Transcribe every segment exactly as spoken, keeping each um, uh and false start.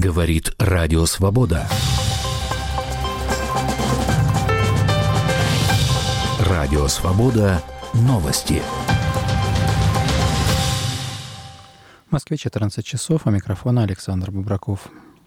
Говорит Радио Свобода. Радио Свобода. Новости. В Москве четырнадцать часов, а микрофона Александр Бубраков.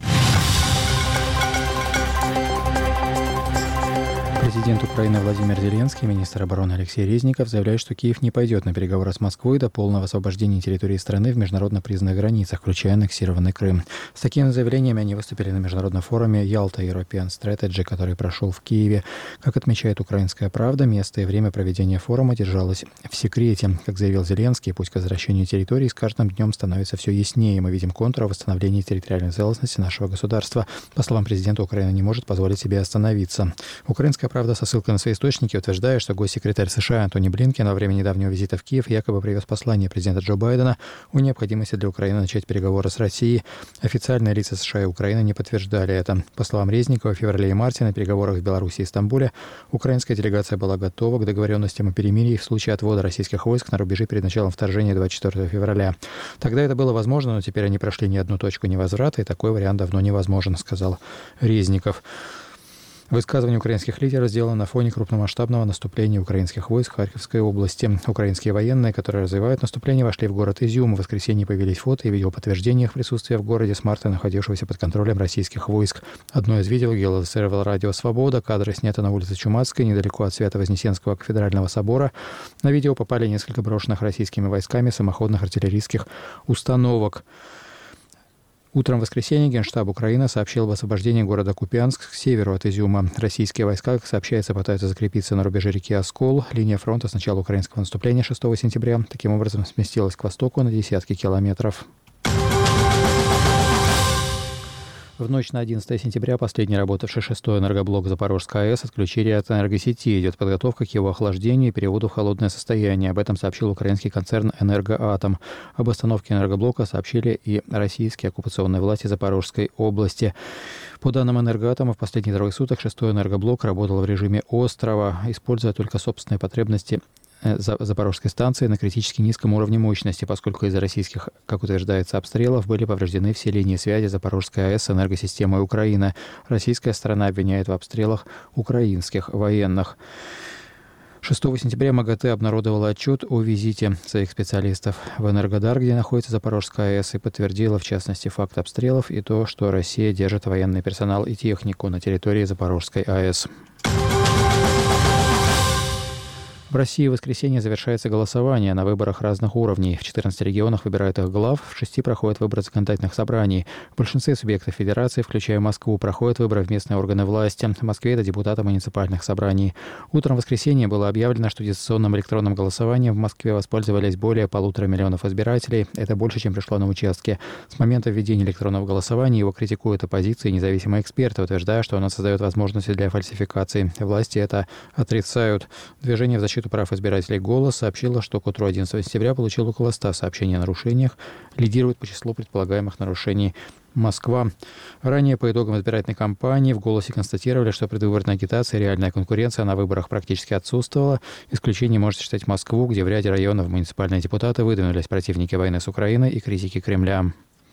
Президент Украины Владимир Зеленский и министр обороны Алексей Резников заявляют, что Киев не пойдет на переговоры с Москвой до полного освобождения территории страны в международно признанных границах, включая аннексированный Крым. С такими заявлениями они выступили на международном форуме Ялта European Strategy, который прошел в Киеве. Как отмечает «Украинская правда», место и время проведения форума держалось в секрете. Как заявил Зеленский, путь к возвращению территории с каждым днем становится все яснее. Мы видим контур восстановления территориальной целостности нашего государства. По словам президента, Украина не может позволить себе остановиться. «Украинская правда» со ссылкой на свои источники утверждает, что госсекретарь США Антони Блинкен во время недавнего визита в Киев якобы привез послание президента Джо Байдена о необходимости для Украины начать переговоры с Россией. Официальные лица США и Украины не подтверждали это. По словам Резникова, в феврале и марте на переговорах в Беларуси и Стамбуле украинская делегация была готова к договоренностям о перемирии в случае отвода российских войск на рубежи перед началом вторжения двадцать четвёртого февраля. Тогда это было возможно, но теперь они прошли ни одну точку невозврата, и такой вариант давно невозможен, сказал Резников. Высказывание украинских лидеров сделано на фоне крупномасштабного наступления украинских войск в Харьковской области. Украинские военные, которые развивают наступление, вошли в город Изюм. В воскресенье появились фото и видео подтверждения их присутствия в городе с марта, находившегося под контролем российских войск. Одно из видео геолокацировало Радио Свобода. Кадры сняты на улице Чумацкой, недалеко от Свято-Вознесенского кафедрального собора. На видео попали несколько брошенных российскими войсками самоходных артиллерийских установок. Утром в воскресенье Генштаб Украины сообщил об освобождении города Купянск к северу от Изюма. Российские войска, как сообщается, пытаются закрепиться на рубеже реки Оскол. Линия фронта с начала украинского наступления шестого сентября таким образом сместилась к востоку на десятки километров. В ночь на одиннадцатое сентября последний работавший шестой энергоблок Запорожской АЭС отключили от энергосети. Идет подготовка к его охлаждению и переводу в холодное состояние. Об этом сообщил украинский концерн «Энергоатом». Об остановке энергоблока сообщили и российские оккупационные власти Запорожской области. По данным «Энергоатома», в последние трое суток шестой энергоблок работал в режиме острова, используя только собственные потребности Запорожской станции на критически низком уровне мощности, поскольку из-за российских, как утверждается, обстрелов были повреждены все линии связи Запорожской АЭС с энергосистемой Украины. Российская сторона обвиняет в обстрелах украинских военных. шестого сентября МАГАТЭ обнародовала отчет о визите своих специалистов в Энергодар, где находится Запорожская АЭС, и подтвердила, в частности, факт обстрелов и то, что Россия держит военный персонал и технику на территории Запорожской АЭС. В России в воскресенье завершается голосование на выборах разных уровней. В четырнадцати регионах выбирают их глав, в шести проходят выборы законодательных собраний. В большинстве субъектов федерации, включая Москву, проходят выборы в местные органы власти. В Москве это депутаты муниципальных собраний. Утром в воскресенье было объявлено, что дистанционным электронным голосованием в Москве воспользовались более полутора миллионов избирателей. Это больше, чем пришло на участке. С момента введения электронного голосования его критикуют оппозиция и независимые эксперты, утверждая, что оно создает возможности для фальсификации. Власти это отрицают. Движение в защиту прав избирателей «Голос» сообщило, что к утру одиннадцатого сентября получил около ста сообщений о нарушениях. Лидирует по числу предполагаемых нарушений Москва. Ранее по итогам избирательной кампании в «Голосе» констатировали, что предвыборная агитация и реальная конкуренция на выборах практически отсутствовала. Исключением можно считать Москву, где в ряде районов муниципальные депутаты выдвинулись противники войны с Украиной и критики Кремля.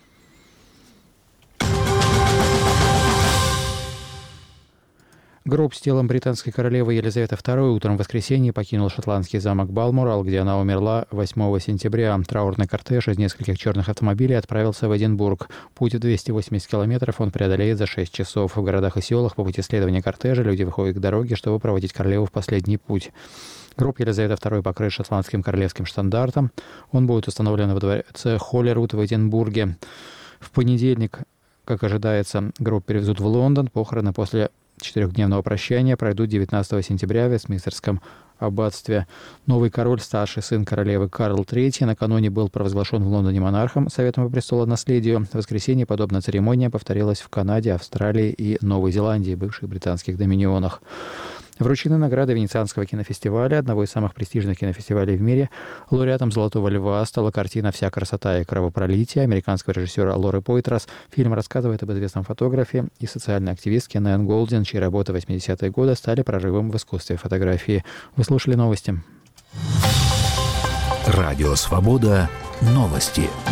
Гроб с телом британской королевы Елизаветы второй утром в воскресенье покинул шотландский замок Балморал, где она умерла восьмого сентября. Траурный кортеж из нескольких черных автомобилей отправился в Эдинбург. Путь в двести восемьдесят километров он преодолеет за шесть часов. В городах и селах по пути следования кортежа люди выходят к дороге, чтобы проводить королеву в последний путь. Гроб Елизаветы второй покрыт шотландским королевским штандартом. Он будет установлен во дворце Холлерут в Эдинбурге. В понедельник, как ожидается, гроб перевезут в Лондон. Похороны после четырехдневного прощания пройдут девятнадцатого сентября в Вестминстерском аббатстве. Новый король, старший сын королевы Карл третий, накануне был провозглашен в Лондоне монархом Советом по престолонаследию. В воскресенье подобная церемония повторилась в Канаде, Австралии и Новой Зеландии, бывших британских доминионах. Вручены награды Венецианского кинофестиваля, одного из самых престижных кинофестивалей в мире. Лауреатом «Золотого льва» стала картина «Вся красота и кровопролитие» американского режиссера Лоры Пойтрас. Фильм рассказывает об известном фотографе и социальной активистке Нэн Голдин, чьи работы в восьмидесятые годы стали прорывом в искусстве фотографии. Вы слушали новости. Радио «Свобода». Новости.